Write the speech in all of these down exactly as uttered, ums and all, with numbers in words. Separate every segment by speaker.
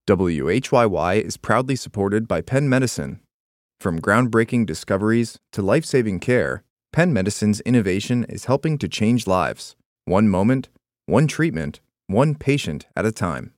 Speaker 1: W H Y Y is proudly supported by Penn Medicine. From groundbreaking discoveries to life-saving care, Penn Medicine's innovation is helping to change lives, one moment, one treatment, one patient at a time.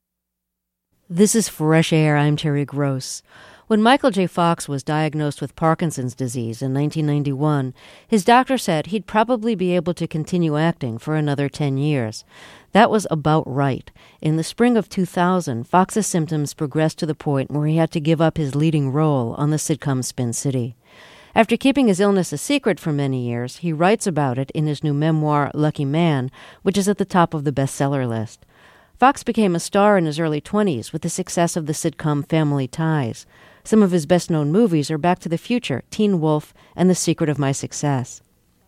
Speaker 2: This is Fresh Air. I'm Terry Gross. When Michael J. Fox was diagnosed with Parkinson's disease in nineteen ninety-one, his doctor said he'd probably be able to continue acting for another ten years. That was about right. In the spring of two thousand, Fox's symptoms progressed to the point where he had to give up his leading role on the sitcom Spin City. After keeping his illness a secret for many years, he writes about it in his new memoir, Lucky Man, which is at the top of the bestseller list. Fox became a star in his early twenties with the success of the sitcom Family Ties. Some of his best-known movies are Back to the Future, Teen Wolf, and The Secret of My Success.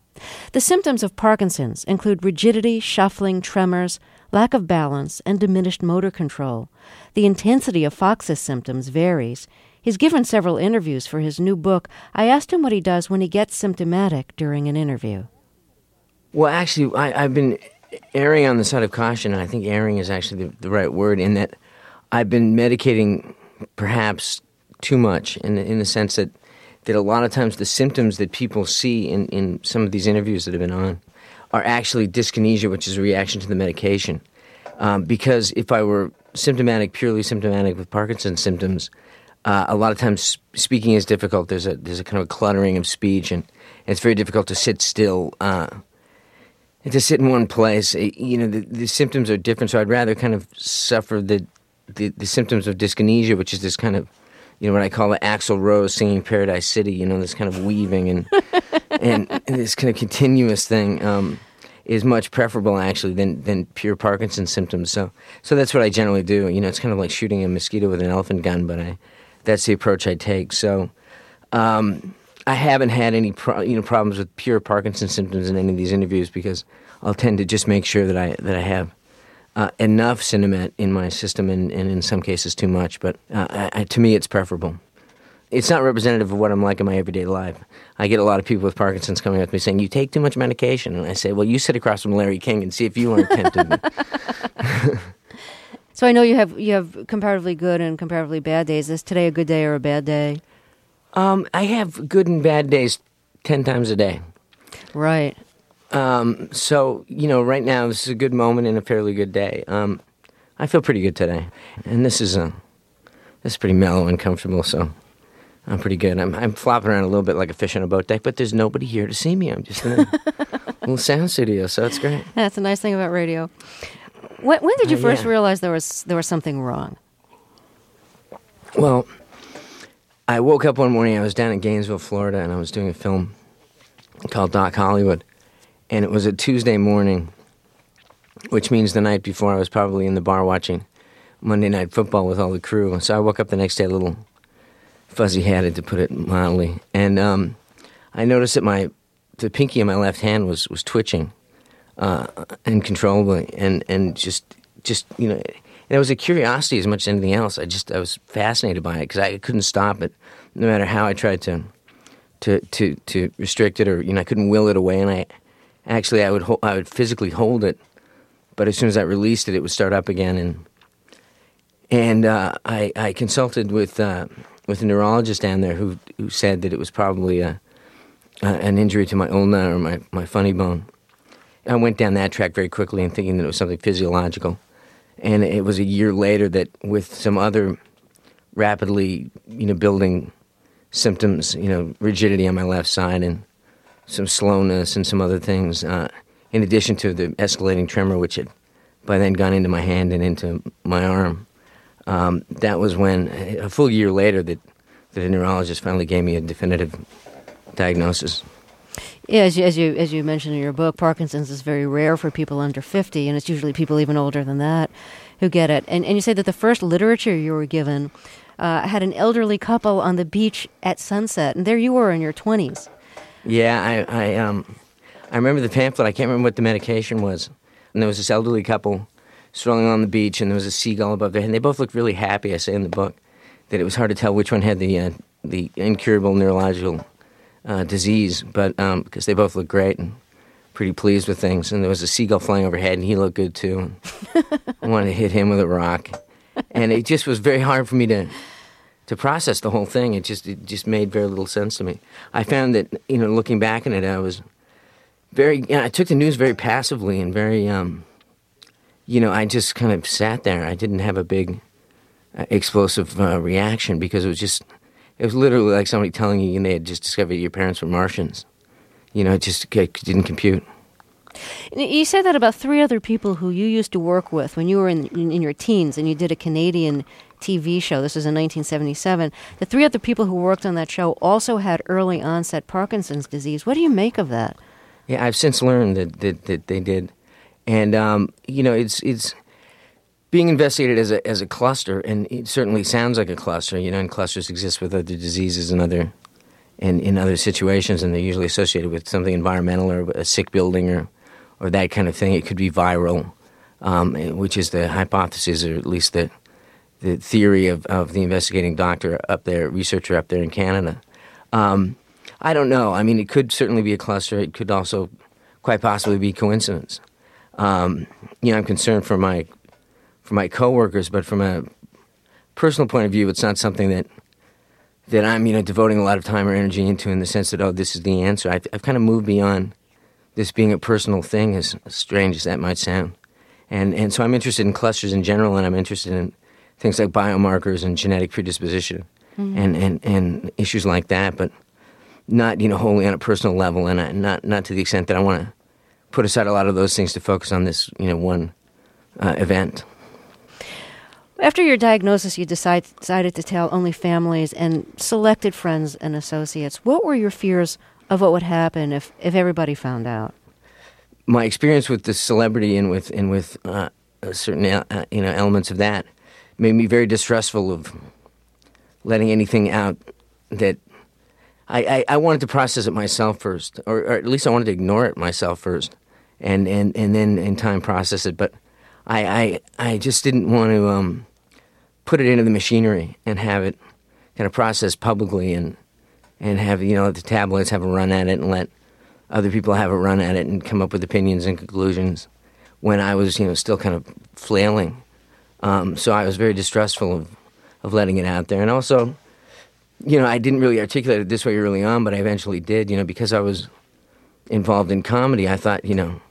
Speaker 2: The symptoms of Parkinson's include rigidity, shuffling, tremors, lack of balance, and diminished motor control. The intensity of Fox's symptoms varies. He's given several interviews for his new book. I asked him what he does when he gets symptomatic during an interview.
Speaker 3: Well, actually, I, I've been erring on the side of caution, and I think erring is actually the, the right word, in that I've been medicating perhaps too much, in, in the sense that, that a lot of times the symptoms that people see in, in some of these interviews that have been on are actually dyskinesia, which is a reaction to the medication. Um, because if I were symptomatic, purely symptomatic with Parkinson's symptoms, uh, a lot of times speaking is difficult. There's a there's a kind of a cluttering of speech, and it's very difficult to sit still, uh, and to sit in one place. You know, the, the symptoms are different, so I'd rather kind of suffer the, the, the symptoms of dyskinesia, which is this kind of, you know, what I call the Axl Rose singing Paradise City, you know, this kind of weaving and and, and this kind of continuous thing um, is much preferable, actually, than, than pure Parkinson's symptoms. So so that's what I generally do. You know, it's kind of like shooting a mosquito with an elephant gun, but I that's the approach I take. So um, I haven't had any pro- you know problems with pure Parkinson's symptoms in any of these interviews, because I'll tend to just make sure that I that I have Uh, enough Sinemet in my system, and, and in some cases too much, but uh, I, I, to me it's preferable. It's not representative of what I'm like in my everyday life. I get a lot of people with Parkinson's coming up to me saying, "You take too much medication," and I say, "Well, you sit across from Larry King and see if you aren't tempted."
Speaker 2: So I know you have you have comparatively good and comparatively bad days. Is today a good day or a bad day?
Speaker 3: Um, I have good and bad days ten times a day.
Speaker 2: Right.
Speaker 3: Um, so, you know, right now this is a good moment and a fairly good day. Um, I feel pretty good today, and this is a, this is pretty mellow and comfortable, so I'm pretty good. I'm I'm flopping around a little bit like a fish on a boat deck, but there's nobody here to see me. I'm just in a little sound studio, so it's great.
Speaker 2: That's a nice thing about radio. When, when did you
Speaker 3: Uh,
Speaker 2: first
Speaker 3: yeah.
Speaker 2: realize there was there was something wrong?
Speaker 3: Well, I woke up one morning, I was down in Gainesville, Florida, and I was doing a film called Doc Hollywood. And it was a Tuesday morning, which means the night before I was probably in the bar watching Monday Night Football with all the crew. So I woke up the next day a little fuzzy-headed, to put it mildly. And um, I noticed that my the pinky in my left hand was, was twitching uh, uncontrollably, and, and just, just, you know, and it was a curiosity as much as anything else. I just, I was fascinated by it, because I couldn't stop it, no matter how I tried to, to, to, to restrict it, or, you know, I couldn't will it away, and I... Actually, I would ho- I would physically hold it, but as soon as I released it, it would start up again. And and uh, I I consulted with uh, with a neurologist down there who who said that it was probably a, a an injury to my ulna or my, my funny bone. I went down that track very quickly and thinking that it was something physiological. And it was a year later that, with some other rapidly you know building symptoms, you know rigidity on my left side and some slowness and some other things, uh, in addition to the escalating tremor, which had by then gone into my hand and into my arm. Um, that was when, a full year later, that, that a neurologist finally gave me a definitive diagnosis.
Speaker 2: Yeah, as you, as you as you mentioned in your book, Parkinson's is very rare for people under fifty, and it's usually people even older than that who get it. And and you say that the first literature you were given uh, had an elderly couple on the beach at sunset, and there you were in your twenties.
Speaker 3: Yeah, I, I um, I remember the pamphlet. I can't remember what the medication was. And there was this elderly couple strolling on the beach, and there was a seagull above their head. And they both looked really happy. I say in the book that it was hard to tell which one had the uh, the incurable neurological uh, disease, but um, because they both looked great and pretty pleased with things. And there was a seagull flying overhead, and he looked good too. I wanted to hit him with a rock. And it just was very hard for me to to process the whole thing. It just it just made very little sense to me. I found that, you know, looking back on it, I was very, you know, I took the news very passively and very, um, you know, I just kind of sat there. I didn't have a big uh, explosive uh, reaction because it was just, it was literally like somebody telling you, you know, they had just discovered your parents were Martians. You know, it just it didn't compute.
Speaker 2: You said that about three other people who you used to work with when you were in, in, in your teens and you did a Canadian T V show. This was in nineteen seventy-seven. The three other people who worked on that show also had early onset Parkinson's disease. What do you make of that?
Speaker 3: Yeah, I've since learned that that, that they did. And, um, you know, it's it's being investigated as a as a cluster, and it certainly sounds like a cluster, you know, and clusters exist with other diseases and other and in other situations, and they're usually associated with something environmental or a sick building or or that kind of thing. It could be viral, um, which is the hypothesis, or at least the the theory of, of the investigating doctor up there, researcher up there in Canada. Um, I don't know. I mean, it could certainly be a cluster. It could also quite possibly be coincidence. Um, you know, I'm concerned for my for my coworkers, but from a personal point of view, it's not something that that I'm, you know, devoting a lot of time or energy into in the sense that, oh, this is the answer. I've, I've kind of moved beyond this being a personal thing, as strange as that might sound. And and so I'm interested in clusters in general, and I'm interested in things like biomarkers and genetic predisposition mm-hmm. and, and, and issues like that, but not, you know, wholly on a personal level, and I, not not to the extent that I want to put aside a lot of those things to focus on this, you know, one uh, event.
Speaker 2: After your diagnosis, you decide, decided to tell only families and selected friends and associates. What were your fears of what would happen if, if everybody found out?
Speaker 3: My experience with the celebrity and with and with uh, certain uh, you know elements of that made me very distrustful of letting anything out that I, I, I wanted to process it myself first, or, or at least I wanted to ignore it myself first, and, and, and then in time process it. But I I, I just didn't want to um, put it into the machinery and have it kind of processed publicly and and have, you know, the tabloids have a run at it and let other people have a run at it and come up with opinions and conclusions when I was, you know, still kind of flailing. Um, so I was very distrustful of, of letting it out there. And also, you know, I didn't really articulate it this way early on, but I eventually did, you know, because I was involved in comedy. I thought, you know,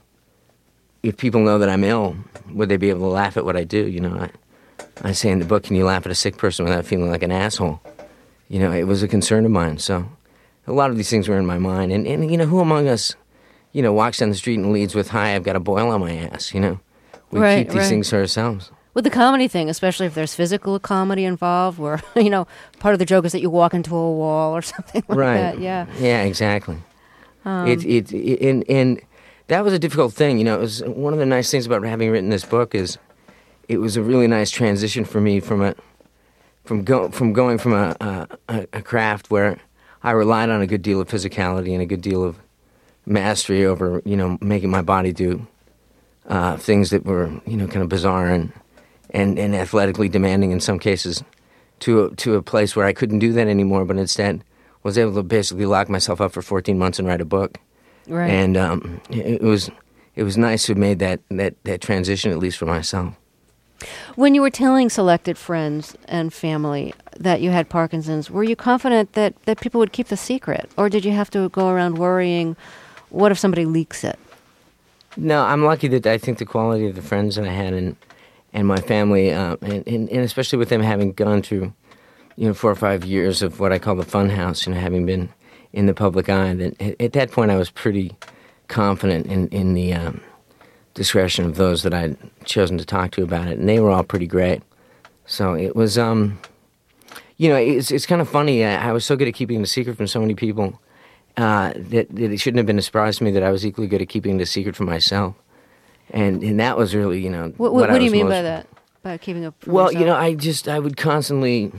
Speaker 3: if people know that I'm ill, would they be able to laugh at what I do? You know, I, I say in the book, can you laugh at a sick person without feeling like an asshole? You know, it was a concern of mine. So a lot of these things were in my mind. And, and you know, who among us, you know, walks down the street and leads with, hi, I've got a boil on my ass, you know? We
Speaker 2: right,
Speaker 3: keep these
Speaker 2: right.
Speaker 3: things to ourselves.
Speaker 2: With the comedy thing, especially if there's physical comedy involved, where, you know, part of the joke is that you walk into a wall or something like
Speaker 3: right.
Speaker 2: that. Yeah.
Speaker 3: Yeah, exactly.
Speaker 2: Um,
Speaker 3: it, it, it, and, and that was a difficult thing. You know, it was one of the nice things about having written this book is it was a really nice transition for me from a from go from going from a, a a craft where I relied on a good deal of physicality and a good deal of mastery over, you know, making my body do uh, things that were, you know, kind of bizarre and, and, and athletically demanding in some cases, to a, to a place where I couldn't do that anymore, but instead was able to basically lock myself up for fourteen months and write a book.
Speaker 2: Right.
Speaker 3: And um, it, it was it was nice to have made that, that, that transition, at least for myself.
Speaker 2: When you were telling selected friends and family that you had Parkinson's, were you confident that, that people would keep the secret? Or did you have to go around worrying, what if somebody leaks it?
Speaker 3: No, I'm lucky that I think the quality of the friends that I had and and my family, uh, and, and, and especially with them having gone through, you know, four or five years of what I call the fun house, you know, having been in the public eye, that at, at that point I was pretty confident in, in the um, discretion of those that I'd chosen to talk to about it, and they were all pretty great. So it was, um, you know, it's it's kind of funny. I, I was so good at keeping the secret from so many people uh, that, that it shouldn't have been a surprise to me that I was equally good at keeping the secret from myself. And and that was really, you know,
Speaker 2: what,
Speaker 3: what,
Speaker 2: what do you
Speaker 3: was
Speaker 2: mean
Speaker 3: most,
Speaker 2: by that? By keeping up from
Speaker 3: Well,
Speaker 2: yourself?
Speaker 3: you know, I just, I would constantly,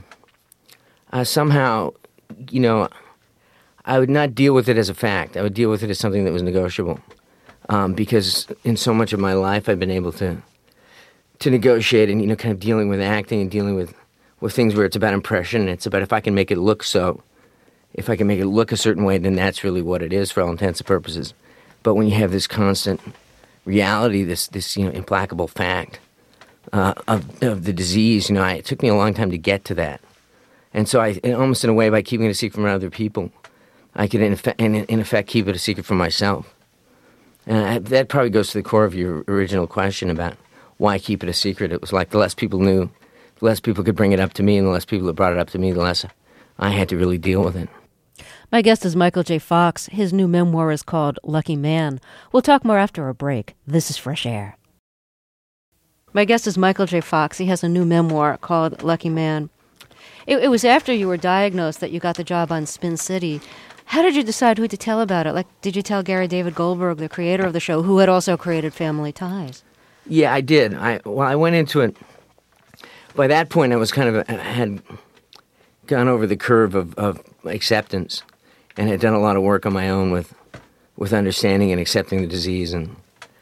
Speaker 3: uh, somehow, you know, I would not deal with it as a fact. I would deal with it as something that was negotiable. Um, because in so much of my life, I've been able to to negotiate and, you know, kind of dealing with acting and dealing with, with things where it's about impression. And it's about if I can make it look so, if I can make it look a certain way, then that's really what it is for all intents and purposes. But when you have this constant reality, this, this you know, implacable fact uh, of, of the disease. You know, I, it took me a long time to get to that. And so I, almost in a way, by keeping it a secret from other people, I could, in effect, in, in effect keep it a secret from myself. And I, that probably goes to the core of your original question about why keep it a secret. It was like the less people knew, the less people could bring it up to me, and the less people that brought it up to me, the less I had to really deal with it.
Speaker 2: My guest is Michael J. Fox. His new memoir is called Lucky Man. We'll talk more after a break. This is Fresh Air. My guest is Michael J. Fox. He has a new memoir called Lucky Man. It, it was after you were diagnosed that you got the job on Spin City. How did you decide who to tell about it? Like, did you tell Gary David Goldberg, the creator of the show, who had also created Family Ties?
Speaker 3: Yeah, I did. I well, I went into it. By that point, I was kind of I had gone over the curve of, of acceptance, and had done a lot of work on my own with with understanding and accepting the disease, and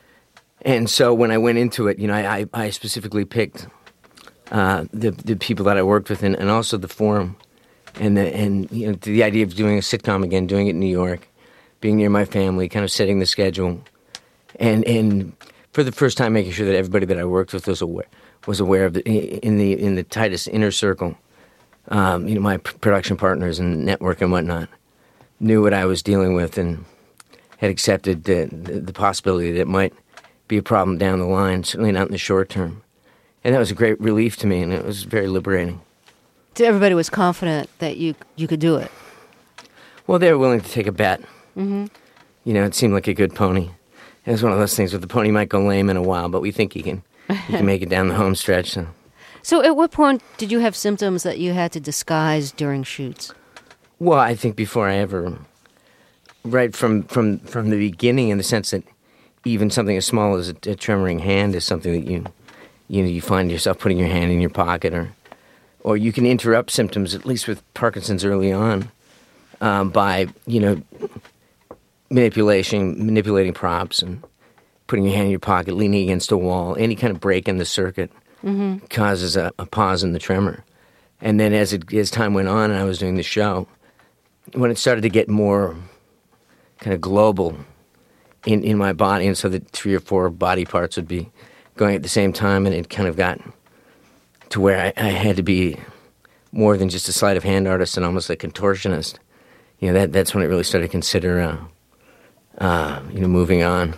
Speaker 3: and so when I went into it, you know, I I, I specifically picked uh, the the people that I worked with, and, and also the forum, and the and you know the idea of doing a sitcom again, doing it in New York, being near my family, kind of setting the schedule, and and for the first time making sure that everybody that I worked with was aware was aware of the in the in the tightest inner circle, um, you know, my p- production partners and network and whatnot, knew what I was dealing with and had accepted the, the, the possibility that it might be a problem down the line, certainly not in the short term. And that was a great relief to me, and it was very liberating.
Speaker 2: So everybody was confident that you you could do it?
Speaker 3: Well, they were willing to take a bet.
Speaker 2: Mm-hmm.
Speaker 3: You know, it seemed like a good pony. It was one of those things where the pony might go lame in a while, but we think he can, he can make it down the home stretch. So.
Speaker 2: so at what point did you have symptoms that you had to disguise during shoots?
Speaker 3: Well, I think before I ever, right from, from, from the beginning, in the sense that even something as small as a, a tremoring hand is something that you, you know, you find yourself putting your hand in your pocket, or, or you can interrupt symptoms, at least with Parkinson's early on, um, by, you know, manipulation, manipulating props and putting your hand in your pocket, leaning against a wall. Any kind of break in the circuit mm-hmm. causes a, a pause in the tremor. And then as it, as time went on and I was doing the show, when it started to get more kind of global in, in my body, and so that three or four body parts would be going at the same time, and it kind of got to where I, I had to be more than just a sleight of hand artist and almost a contortionist. You know, that that's when I really started to consider, uh, uh, you know, moving on.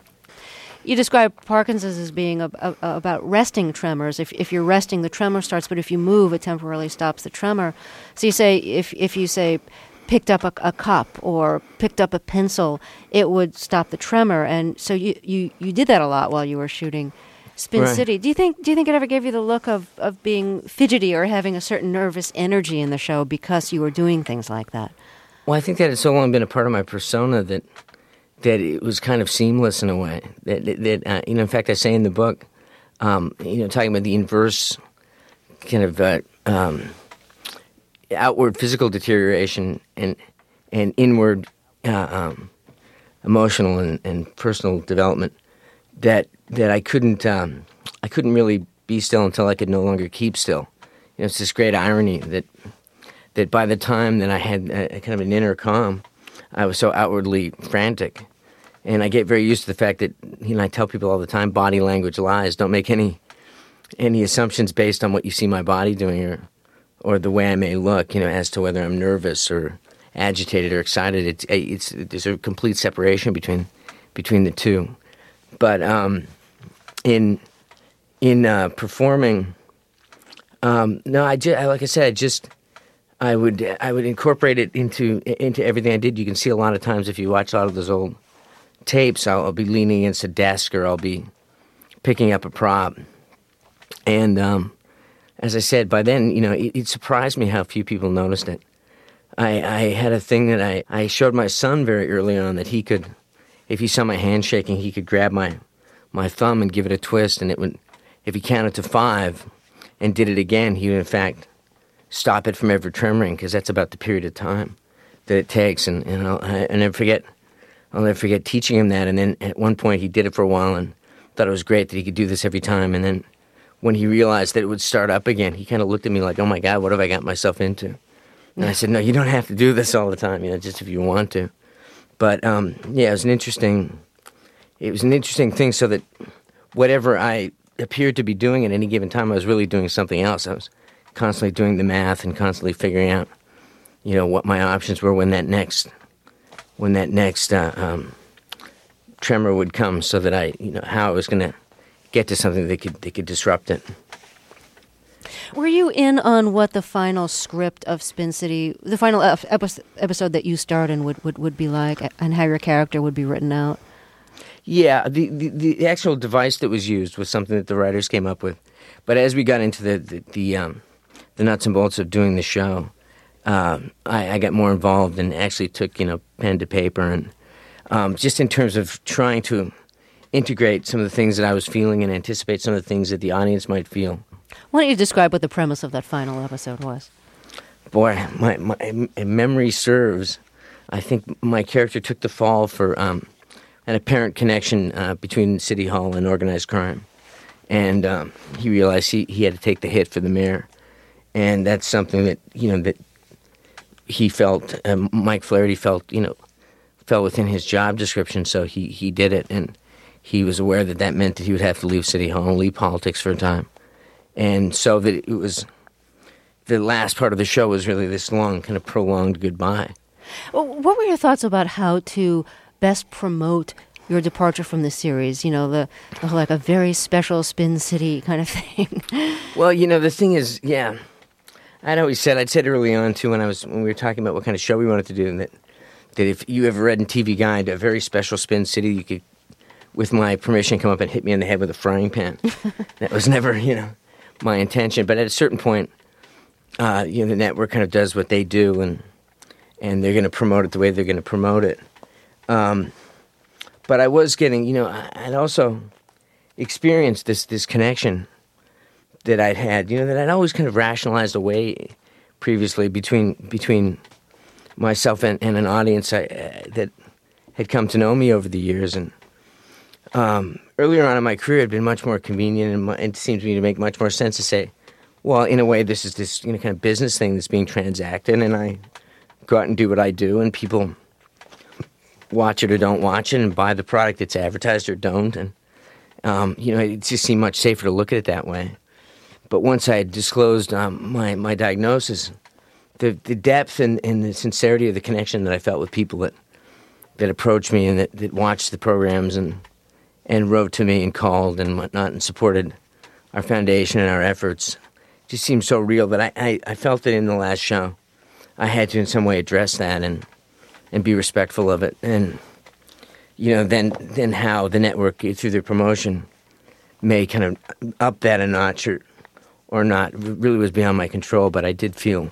Speaker 2: You describe Parkinson's as being a, a, about resting tremors. If if you're resting, the tremor starts, but if you move, it temporarily stops the tremor. So you say, if if you say, picked up a, a cup or picked up a pencil, it would stop the tremor. And so you, you, you did that a lot while you were shooting Spin
Speaker 3: right.
Speaker 2: City. Do you think do you think it ever gave you the look of, of being fidgety or having a certain nervous energy in the show because you were doing things like that?
Speaker 3: Well, I think that it's so long been a part of my persona that that it was kind of seamless in a way. That, that, that uh, you know, in fact, I say in the book, um, you know, talking about the inverse kind of uh, um, outward physical deterioration and and inward uh, um, emotional and, and personal development, that that I couldn't um, I couldn't really be still until I could no longer keep still. You know, it's this great irony that that by the time that I had a, a kind of an inner calm, I was so outwardly frantic. And I get very used to the fact that, you know, I tell people all the time, body language lies. Don't make any any assumptions based on what you see my body doing or or the way I may look, you know, as to whether I'm nervous or agitated or excited. It's, it's there's a complete separation between between the two. But um, in in uh, performing, um, no, I just, like I said, I just I would I would incorporate it into into everything I did. You can see a lot of times if you watch a lot of those old tapes, I'll, I'll be leaning against a desk or I'll be picking up a prop. And um, as I said, by then, you know, it, it surprised me how few people noticed it. I, I had a thing that I, I showed my son very early on that he could, if he saw my hand shaking, he could grab my, my thumb and give it a twist, and it would, if he counted to five and did it again, he would in fact stop it from ever tremoring, because that's about the period of time that it takes. And, and I'll, I, I'll never forget, I'll never forget teaching him that. And then at one point he did it for a while and thought it was great that he could do this every time. And then when he realized that it would start up again, he kind of looked at me like, oh my God, what have I got myself into? And I said, no, you don't have to do this all the time, you know, just if you want to. But um, yeah, it was an interesting, it was an interesting thing, so that whatever I appeared to be doing at any given time, I was really doing something else. I was constantly doing the math and constantly figuring out, you know, what my options were when that next, when that next uh, um, tremor would come, so that I, you know, how I was going to get to something that could that could disrupt it.
Speaker 2: Were you in on what the final script of Spin City, the final epi- episode that you starred in, would, would, would be like, and how your character would be written out?
Speaker 3: Yeah, the, the, the actual device that was used was something that the writers came up with. But as we got into the the, the, um, the nuts and bolts of doing the show, uh, I, I got more involved and actually took, you know, pen to paper, and um, just in terms of trying to integrate some of the things that I was feeling and anticipate some of the things that the audience might feel.
Speaker 2: Why don't you describe what the premise of that final episode was?
Speaker 3: Boy, my, my memory serves. I think my character took the fall for um, an apparent connection uh, between City Hall and organized crime. And um, he realized he, he had to take the hit for the mayor. And that's something that, you know, that he felt, um, Mike Flaherty felt, you know, fell within his job description, so he, he did it. And he was aware that that meant that he would have to leave City Hall and leave politics for a time. And so that it was, the last part of the show was really this long, kind of prolonged goodbye.
Speaker 2: Well, what were your thoughts about how to best promote your departure from the series? You know, the, the like a very special Spin City kind of thing.
Speaker 3: Well, you know, the thing is, yeah, I'd always said, I'd said early on too, when I was when we were talking about what kind of show we wanted to do, that that if you ever read in T V Guide a very special Spin City, you could, with my permission, come up and hit me in the head with a frying pan. That was never, you know, my intention. But at a certain point, uh, you know, the network kind of does what they do, and and they're going to promote it the way they're going to promote it. Um, but I was getting, you know, I'd also experienced this this connection that I'd had, you know, that I'd always kind of rationalized away previously between between myself and, and an audience I, uh, that had come to know me over the years. And um, earlier on in my career, it had been much more convenient, and, my, and it seemed to me to make much more sense to say, well, in a way, this is this, you know, kind of business thing that's being transacted, and I go out and do what I do, and people watch it or don't watch it, and buy the product that's advertised or don't. And um, you know, it just seemed much safer to look at it that way. But once I had disclosed um, my my diagnosis, the the depth and, and the sincerity of the connection that I felt with people that that approached me and that, that watched the programs and and wrote to me and called and whatnot and supported our foundation and our efforts just seemed so real that I, I, I felt that in the last show I had to in some way address that and and be respectful of it. And you know, then then how the network through their promotion may kind of up that a notch or or not really was beyond my control. But I did feel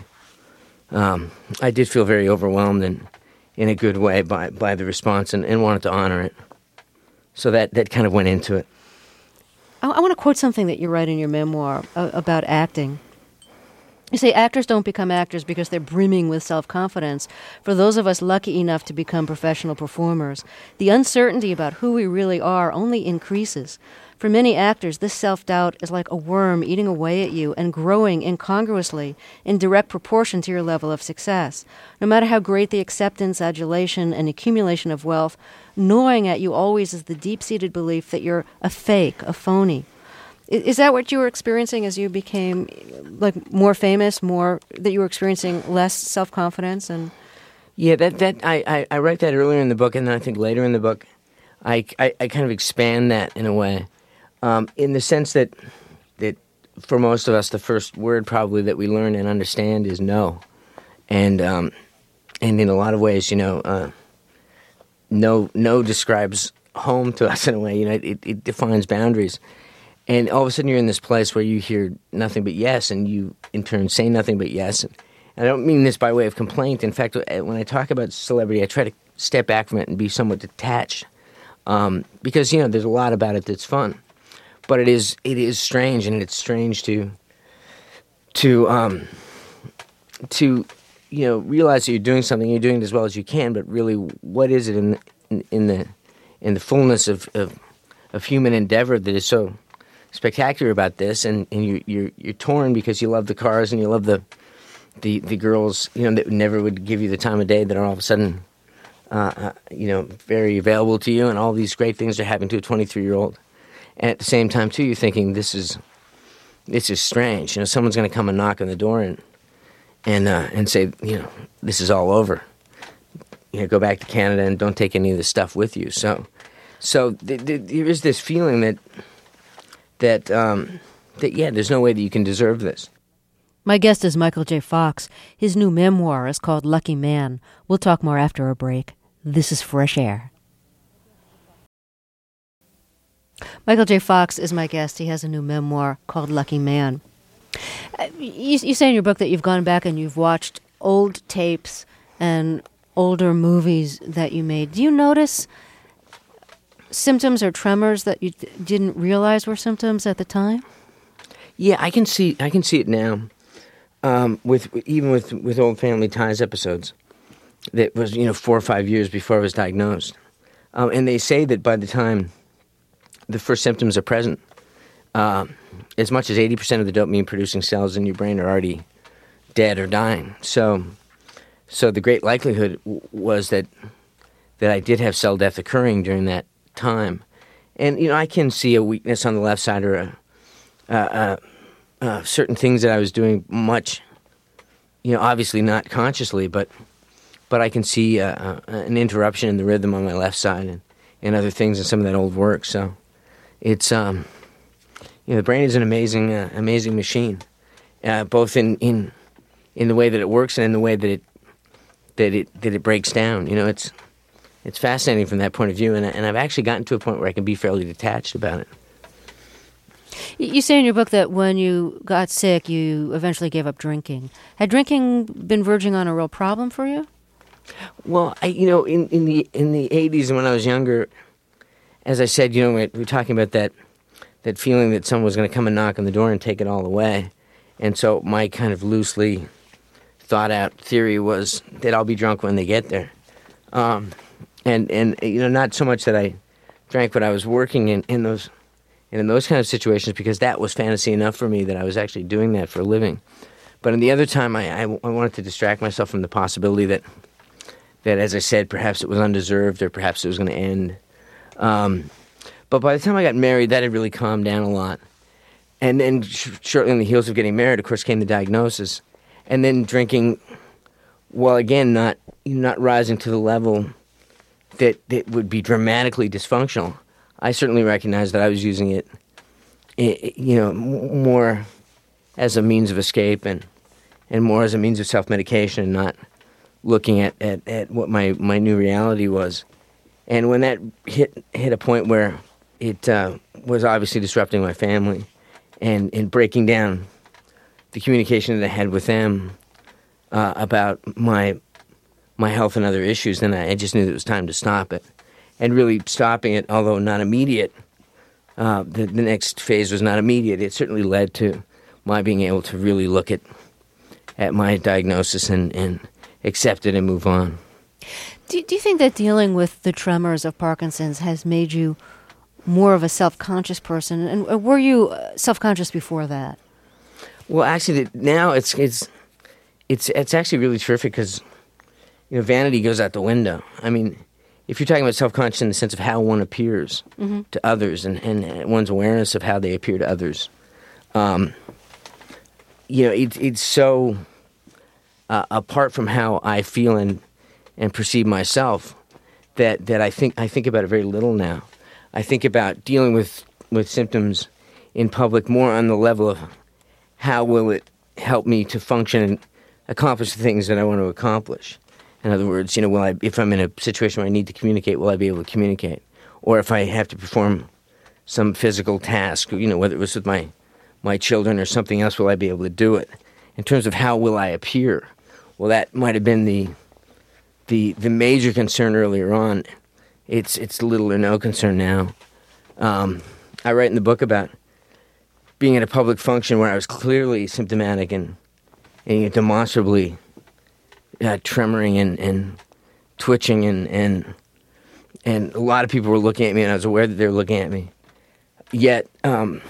Speaker 3: um, I did feel very overwhelmed and in a good way by by the response, and, and wanted to honor it. So that that kind of went into it.
Speaker 2: I, I want to quote something that you write in your memoir uh, about acting. You say, actors don't become actors because they're brimming with self-confidence. For those of us lucky enough to become professional performers, the uncertainty about who we really are only increases. For many actors, this self-doubt is like a worm eating away at you and growing incongruously in direct proportion to your level of success. No matter how great the acceptance, adulation, and accumulation of wealth, gnawing at you always is the deep-seated belief that you're a fake, a phony. Is that what you were experiencing as you became like more famous, more that you were experiencing less self-confidence? And
Speaker 3: yeah, that that I, I, I write that earlier in the book, and then I think later in the book, I, I, I kind of expand that in a way, um, in the sense that that for most of us, the first word probably that we learn and understand is no, and um, and in a lot of ways, you know, uh, no no describes home to us in a way. You know, it, it defines boundaries. And all of a sudden you're in this place where you hear nothing but yes, and you, in turn, say nothing but yes. And I don't mean this by way of complaint. In fact, when I talk about celebrity, I try to step back from it and be somewhat detached. Um, because, you know, there's a lot about it that's fun. But it is it is strange, and it's strange to, to, um, to you know, realize that you're doing something, you're doing it as well as you can, but really, what is it in, in, in the in the fullness of, of, of human endeavor that is so spectacular about this, and, and you, you're you're torn because you love the cars and you love the the the girls, you know, that never would give you the time of day, that are all of a sudden, uh, uh, you know, very available to you, and all these great things are happening to a twenty-three-year-old, And at the same time, too, you're thinking, this is this is strange. You know, someone's going to come and knock on the door and and uh, and say, you know, this is all over. You know, go back to Canada and don't take any of this stuff with you. So, so th- th- there is this feeling that that um, that yeah, there's no way that you can deserve this.
Speaker 2: My guest is Michael J. Fox. His new memoir is called Lucky Man. We'll talk more after a break. This is Fresh Air. Michael J. Fox is my guest. He has a new memoir called Lucky Man. You, you say in your book that you've gone back and you've watched old tapes and older movies that you made. Do you notice symptoms or tremors that you th- didn't realize were symptoms at the time?
Speaker 3: Yeah, I can see. I can see it now. Um, with even with with old Family Ties episodes, that was you know four or five years before I was diagnosed, um, and they say that by the time the first symptoms are present, uh, as much as eighty percent of the dopamine producing cells in your brain are already dead or dying. So, so the great likelihood w- was that that I did have cell death occurring during that time, and you know I can see a weakness on the left side or a, uh, uh, uh, certain things that I was doing much, you know, obviously not consciously, but but I can see uh, uh, an interruption in the rhythm on my left side and, and other things in some of that old work. So it's um, you know the brain is an amazing uh, amazing machine, uh, both in, in in the way that it works and in the way that it that it that it breaks down. You know, it's it's fascinating from that point of view, and and I've actually gotten to a point where I can be fairly detached about it.
Speaker 2: You say in your book that when you got sick, you eventually gave up drinking. Had drinking been verging on a real problem for you?
Speaker 3: Well, I, you know, in, in the in the eighties and when I was younger, as I said, you know, we were talking about that that feeling that someone was going to come and knock on the door and take it all away. And so my kind of loosely thought out theory was that I'll be drunk when they get there. Um, and, and, you know, not so much that I drank, but I was working in, in those in those kind of situations because that was fantasy enough for me that I was actually doing that for a living. But in the other time, I, I, I wanted to distract myself from the possibility that, that, as I said, perhaps it was undeserved or perhaps it was going to end. Um, but by the time I got married, that had really calmed down a lot. And then sh- shortly on the heels of getting married, of course, came the diagnosis. And then drinking, well, again, not not rising to the level that, that would be dramatically dysfunctional. I certainly recognized that I was using it, you know, more as a means of escape and, and more as a means of self-medication and not looking at, at, at what my, my new reality was. And when that hit hit a point where it uh, was obviously disrupting my family and, and breaking down the communication that I had with them uh, about my my health and other issues, then I, I just knew that it was time to stop it. And really stopping it, although not immediate, uh, the, the next phase was not immediate. It certainly led to my being able to really look at at my diagnosis and, and accept it and move on.
Speaker 2: Do, do you think that dealing with the tremors of Parkinson's has made you more of a self-conscious person? And were you self-conscious before that?
Speaker 3: Well, actually, now it's it's it's it's actually really terrific because, you know, vanity goes out the window. I mean, if you're talking about self-conscious in the sense of how one appears mm-hmm. to others and, and one's awareness of how they appear to others, um, you know, it, it's so uh, apart from how I feel and and perceive myself that, that I think I think about it very little now. I think about dealing with, with symptoms in public more on the level of how will it help me to function and accomplish the things that I want to accomplish. In other words, you know, will I, if I'm in a situation where I need to communicate, will I be able to communicate? Or if I have to perform some physical task, you know, whether it was with my, my children or something else, will I be able to do it? In terms of how will I appear? Well, that might have been the the the major concern earlier on. It's it's little or no concern now. Um, I write in the book about being at a public function where I was clearly symptomatic and, and demonstrably uh, tremoring and, and twitching, and, and and a lot of people were looking at me, and I was aware that they were looking at me. Yet um,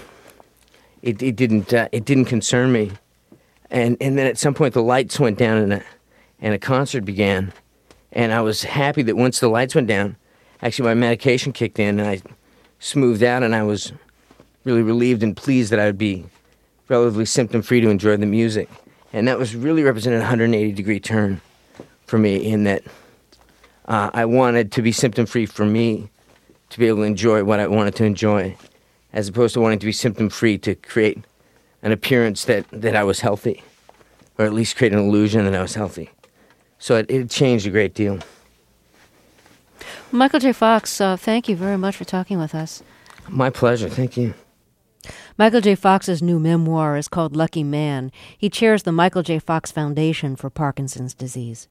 Speaker 3: it it didn't uh, it didn't concern me. And and then at some point the lights went down and a and a concert began, and I was happy that once the lights went down, actually my medication kicked in and I smoothed out, and I was really relieved and pleased that I would be relatively symptom-free to enjoy the music. And that was really represented a one hundred eighty degree turn for me in that uh, I wanted to be symptom-free for me, to be able to enjoy what I wanted to enjoy, as opposed to wanting to be symptom-free to create an appearance that, that I was healthy, or at least create an illusion that I was healthy. So it, it changed a great deal.
Speaker 2: Michael J. Fox, uh, thank you very much for talking with us.
Speaker 3: My pleasure. Thank you.
Speaker 2: Michael J. Fox's new memoir is called Lucky Man. He chairs the Michael J. Fox Foundation for Parkinson's disease.